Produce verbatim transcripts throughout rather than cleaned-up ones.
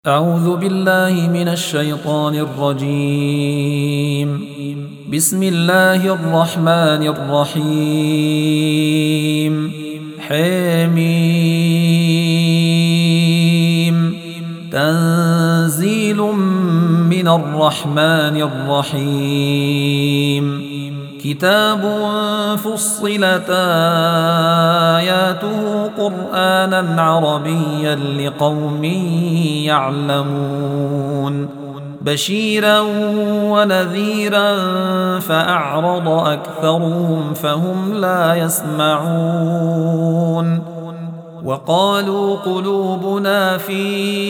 أعوذ بالله من الشيطان الرجيم. بسم الله الرحمن الرحيم. حميم. تنزيل من الرحمن الرحيم. كتاب فصلت آياته قرآنا عربيا لقوم يعلمون بشيرا ونذيرا فأعرض أكثرهم فهم لا يسمعون. وقالوا قلوبنا في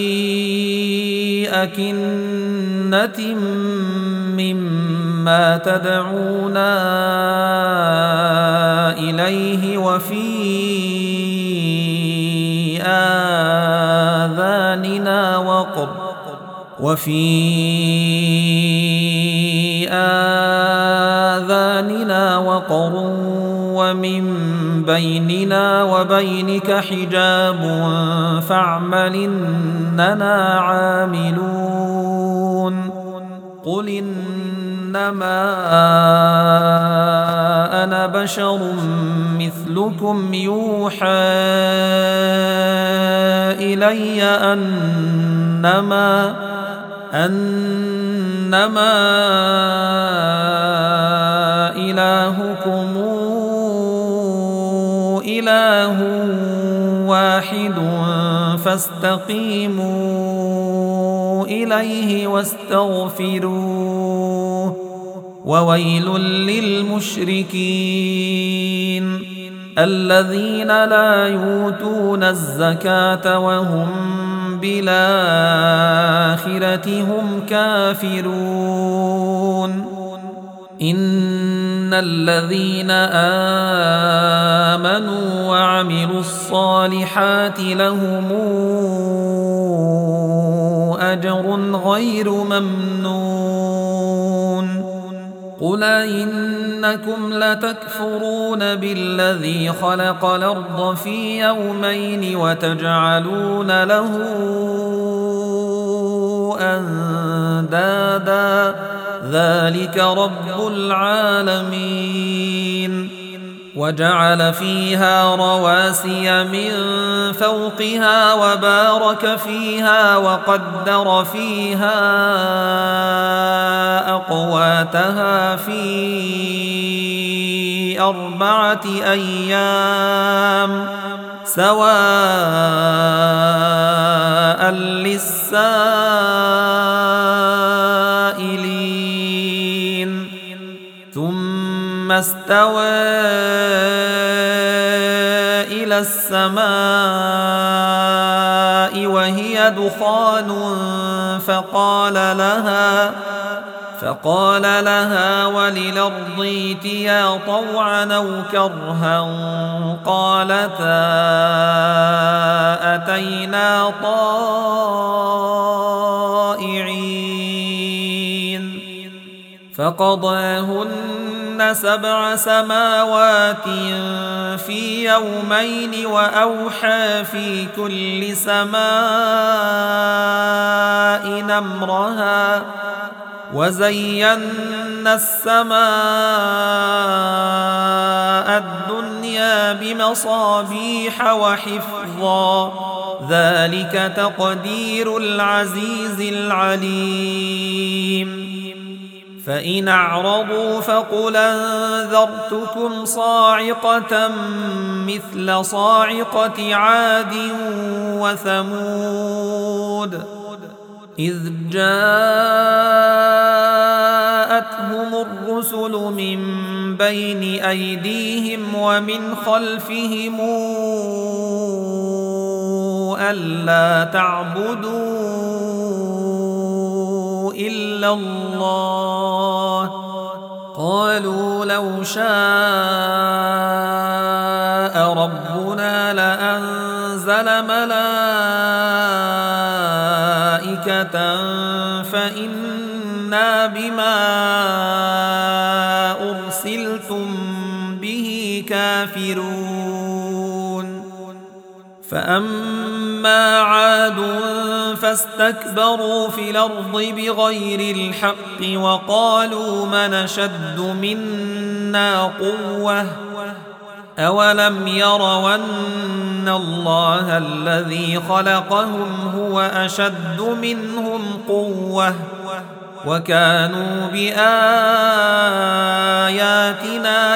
أكنة مما تدعونا إليه وفي آذاننا وقر وفي آذاننا وقر ومن بيننا وبينك حجاب فاعمل إننا عاملون. قل إنما أنا بشر مثلكم يوحى إلي أنما أنما إلهكم إله واحد فاستقيموا إليه واستغفروه وويل للمشركين الذين لا يؤتون الزكاة وهم بالآخرة هم كافرون. إن الذين آمنوا وعملوا الصالحات لهم أجر غير ممنون. قل إنكم لتكفرون بالذي خلق الأرض في يومين وتجعلون له أندادا ذلك رب العالمين. وجعل فيها رواسي من فوقها وبارك فيها وقدر فيها أقواتها في أربعة أيام سواء للسائلين. ثم استوى إلى السماء وهي دخان فقال لها فقال لها وللأرض ائتيا طوعا أو كرها قالتا أتينا طائعين. فقضاهن سبع سماوات في يومين وأوحى في كل سماء أمرها وزينا السماء الدنيا بمصابيح وحفظا ذلك تقدير العزيز العليم. فإن أعرضوا فقل أنذرتكم صاعقة مثل صاعقة عاد وثمود إذ جاءتهم الرسل من بين أيديهم ومن خلفهم ألا تعبدوا إلا الله قالوا لو شاء ربنا لأنزل ملائكة فإنا بما أرسلتم به كافرون. فأما وأما عاد فاستكبروا في الأرض بغير الحق وقالوا من أشد منا قوة أولم يروا أن الله الذي خلقهم هو أشد منهم قوة وكانوا بآياتنا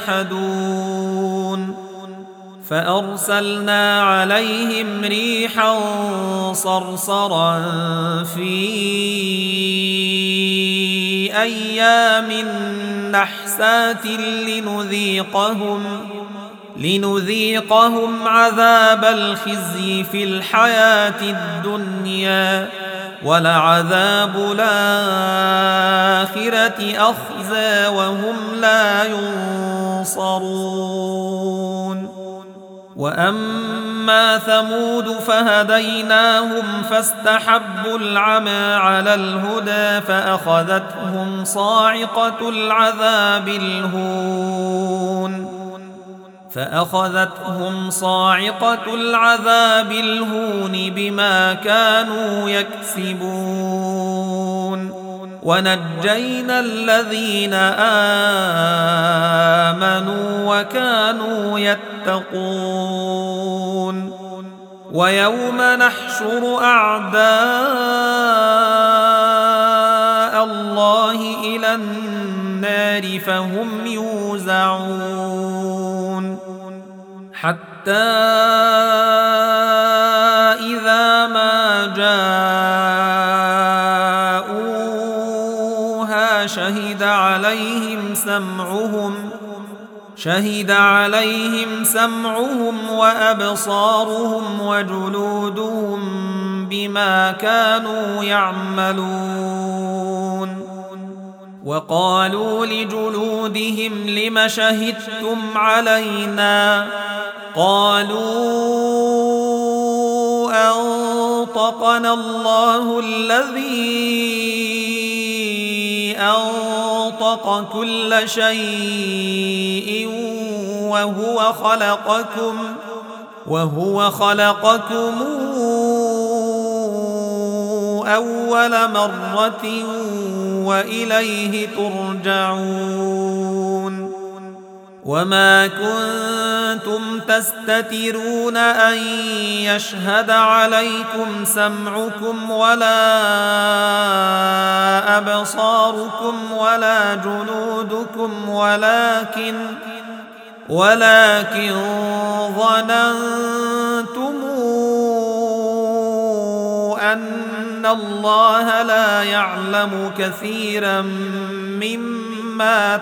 يجحدون فأرسلنا عليهم ريحا صرصرا في أيام نحسات لنذيقهم لنذيقهم عذاب الخزي في الحياة الدنيا ولعذاب الآخرة أخزى وهم لا ينصرون وأما ثمود فهديناهم فاستحبوا العمى على الهدى فأخذتهم صاعقة العذاب الهون فأخذتهم صاعقة العذاب الهون بما كانوا يكسبون ونجينا الذين آمنوا وكانوا يتقون ويوم نحشر أعداء الله إلى النار فهم يوزعون حتى إذا ما جاءوها شهد عليهم سمعهم شهد عليهم سمعهم وأبصارهم وجلودهم بما كانوا يعملون وقالوا لجلودهم لم شهدتم علينا قالوا أنطقنا الله الذي أنطق كل شيء وهو خلقكم وهو خلقكم أول مرة وإليه ترجعون وما كنتم تستترون أن يشهد عليكم سمعكم ولا أبصاركم ولا جلودكم ولكن ولكن ظننتم أن الله لا يعلم كثيرا مما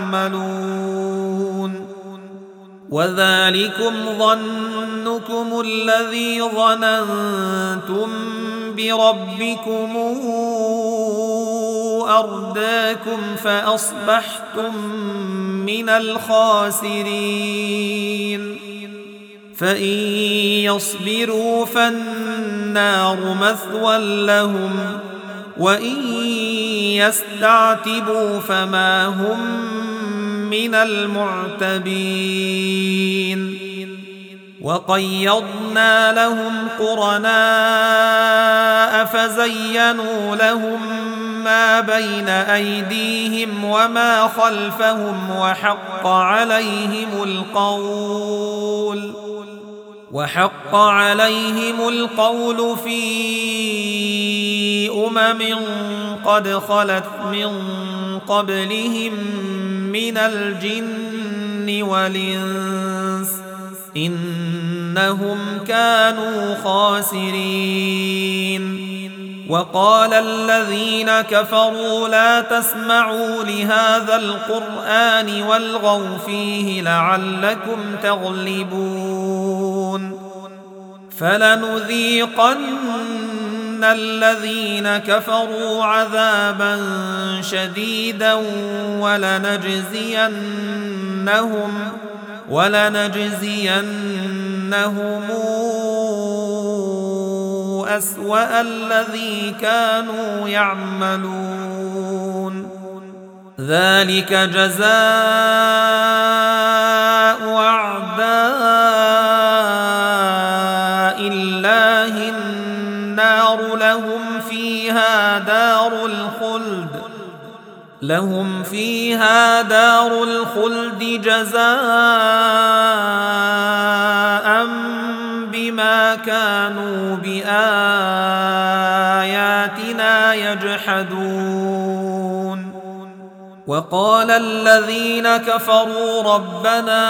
تعملون وذلكم ظنكم الذي ظننتم بربكم أرداكم فأصبحتم من الخاسرين فإن يصبروا فالنار مثوى لهم وإن يستعتبوا فما هم من المعتبين وقيضنا لهم قرناء فزينوا لهم ما بين أيديهم وما خلفهم وحق عليهم القول وحق عليهم القول في أمم قد خلت من قبلهم من الجن والإنس إنهم كانوا خاسرين وقال الذين كفروا لا تسمعوا لهذا القرآن والغوا فيه لعلكم تغلبون فلنذيقن الذين كفروا عذابا شديدا ولنجزينهم ولنجزينهم أسوأ الذي كانوا يعملون ذلك جزاء أعداء الله فيها دار الخلد لهم فيها دار الخلد جزاء بما كانوا بآياتنا يجحدون. وقال الذين كفروا ربنا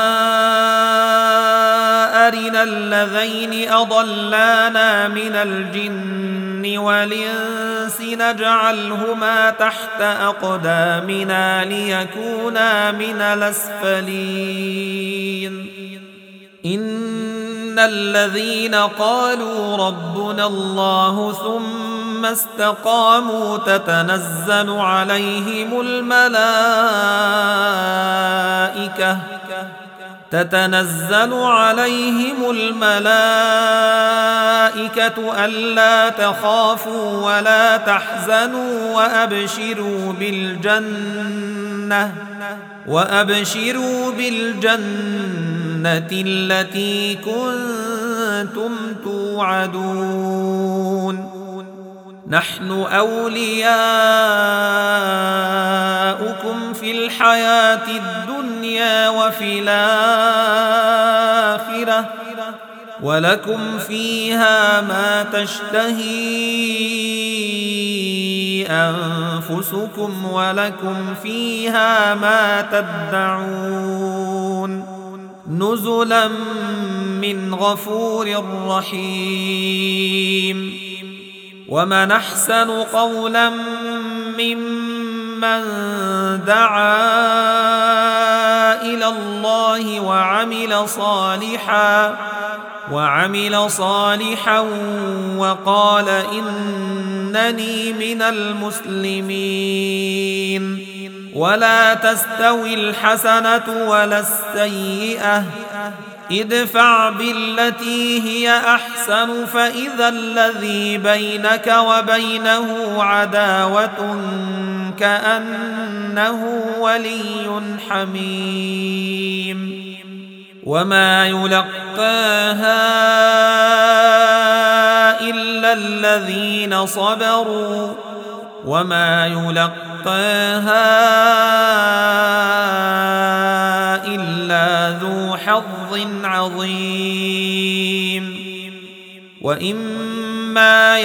أرنا الذين أضلانا من الجن والإنس نجعلهما تحت أقدامنا ليكونا من الأسفلين. إن الذين قالوا ربنا الله ثم استقاموا تتنزل عليهم الملائكة تتنزل عليهم الملائكة ألا تخافوا ولا تحزنوا وأبشروا بالجنة وأبشروا بالجنة التي كنتم توعدون. نحن أولياؤكم في الحياة الدنيا وفي الآخرة ولكم فيها ما تشتهي أنفسكم ولكم فيها ما تدعون نزلا من غفور رحيم. ومن أحسن قولا ممن دعا إلى الله وعمل صالحا وعمل صالحا وقال إنني من المسلمين. ولا تستوي الحسنة ولا السيئة ادفع بالتي هي أحسن فإذا الذي بينك وبينه عداوة كأنه ولي حميم. وما يلقاها إلا الذين صبروا وما يلقاها إلا ذو حظ عظيم. وإما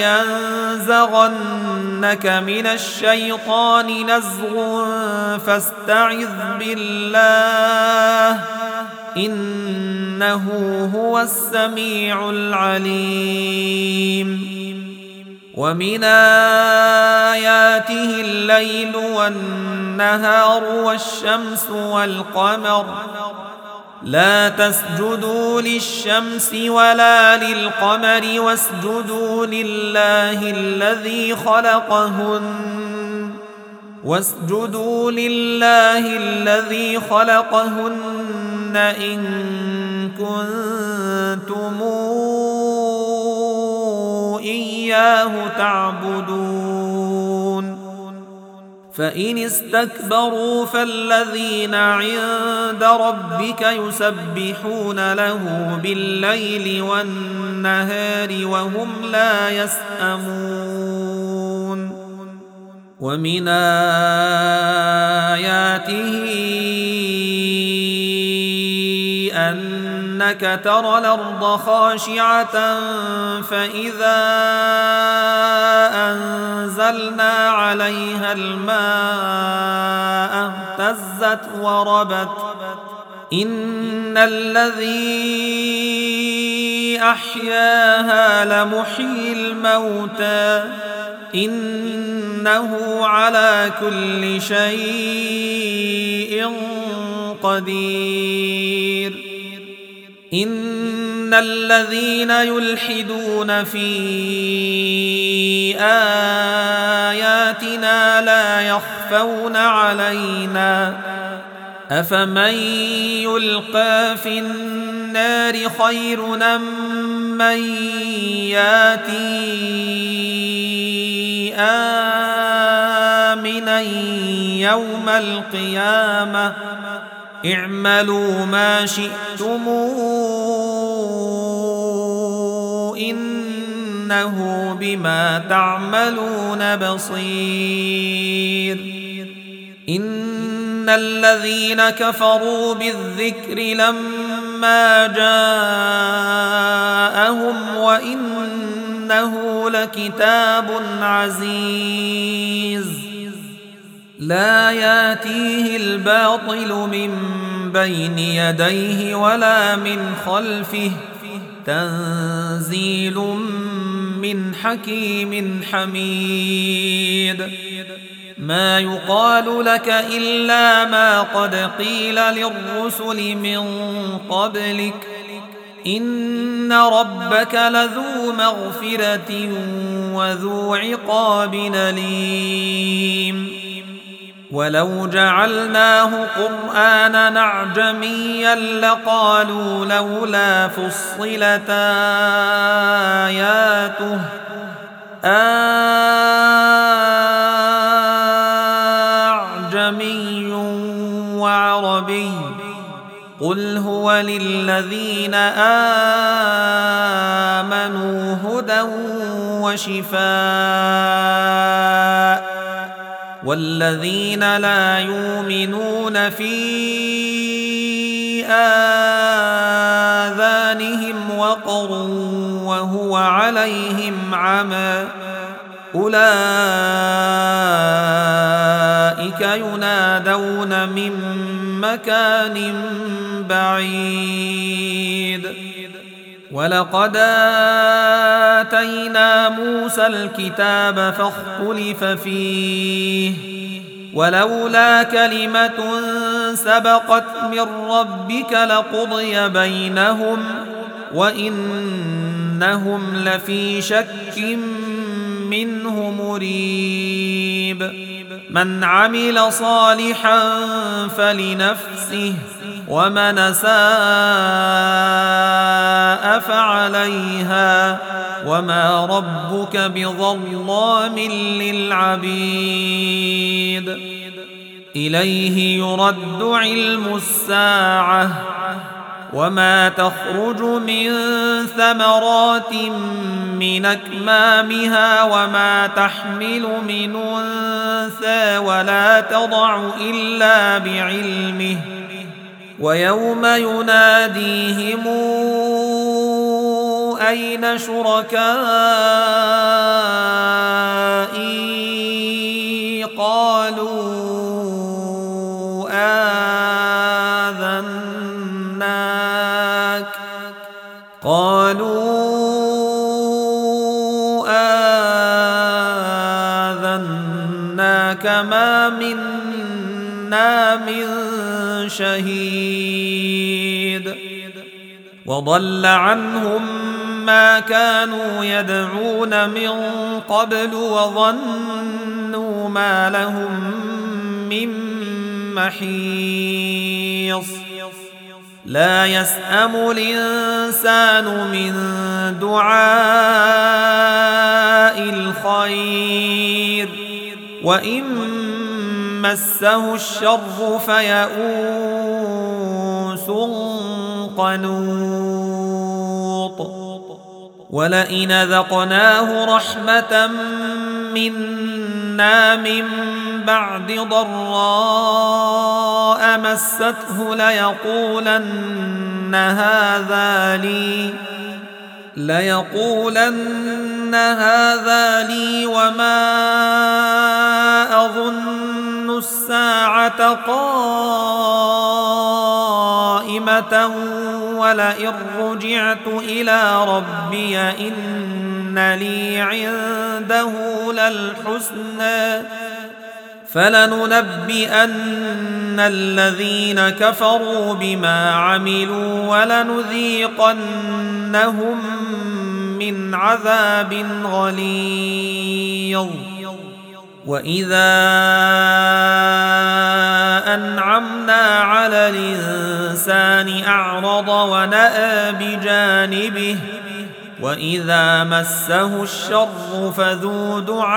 ينزغنك من الشيطان نزغ فاستعذ بالله إنه هو السميع العليم. ومن آياته الليل والنهار والشمس والقمر لا تسجدوا للشمس ولا للقمر واسجدوا لله الذي خلقهن واسجدوا لله الذي خلقهن إن كنتم إياه تعبدون. فإن استكبروا فالذين عند ربك يسبحون له بالليل والنهار وهم لا يسأمون. ومن آياته أنك ترى الأرض خاشعة فإذا أنزلنا عليها الماء اهتزت وربت إن الذي أحياها لمحيي الموتى إنه على كل شيء قدير. إن الذين يلحدون في آياتنا لا يخفون علينا أفمن يلقى في النار خير أم من ياتي آمنا يوم القيامة اعملوا ما شئتم إنه بما تعملون بصير. إن الذين كفروا بالذكر لما جاءهم وإنه لكتاب عزيز لا ياتيه الباطل من بين يديه ولا من خلفه تنزيل من حكيم حميد. ما يقال لك إلا ما قد قيل للرسل من قبلك إن ربك لذو مغفرة وذو عقاب أليم. ولو جعلناه قرآنا أعجميا لقالوا لولا فصلت آياته أعجمي وعربي قل هو للذين آمنوا هدى وشفاء والذين لا يؤمنون في آذانهم وقر وهو عليهم عمى أولئك ينادون من مكان بعيد. ولقد آتينا موسى الكتاب فاختلف فيه ولولا كلمة سبقت من ربك لقضي بينهم وإنهم لفي شك منه مريب. من عمل صالحا فلنفسه ومن أساء فعليها وما ربك بظلام للعبيد. إليه يرد علم الساعة وما تخرج من ثمرات من أكمامها وما تحمل من أنثى ولا تضع إلا بعلمه ويوم يناديهم أين شركائي قالوا آذناك قالوا آذناك ما منا من شهيد. وضل عنهم ما كانوا يدعون من قبل وظنوا ما لهم من محيص. لا يسأم الإنسان من دعاء الخير وإن مسه الشر فيئوس قنوط. ولئن ذقناه رحمة منا من بعد ضراء مسته ليقولن هذا لي ليقولن هذا لي وما أظن الساعة قائمة ولئن رجعت إلى ربي إن لي عنده للحسنى فلننبئن الذين كفروا بما عملوا ولنذيقنهم من عذاب غليظ. وإذا أنعمنا على الإنسان أعرض ونأى بجانبه وإذا مسه الشر فذو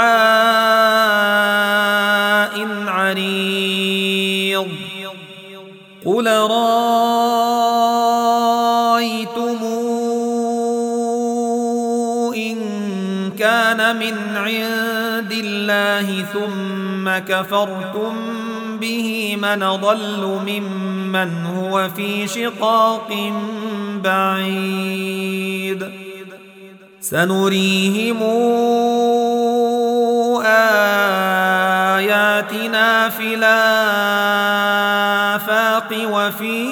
دعاء عريض. قل رأيتم إن من عند الله ثم كفرتم به من أضل ممن هو في شقاق بعيد سنريهم آياتنا في الآفاق وفي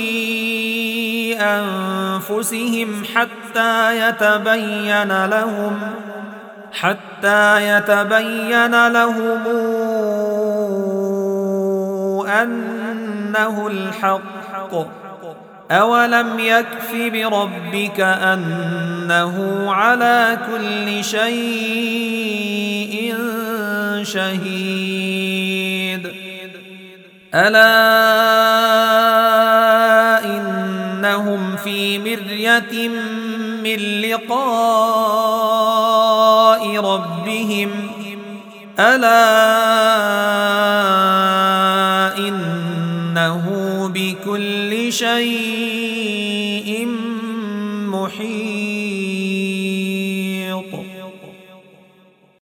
أنفسهم حتى يتبين لهم حتى يتبين لهم أنه الحق أولم يكف بربك أنه على كل شيء شهيد ألا إنهم في مرية من لقاء ربهم ألا إنه بكل شيء محيط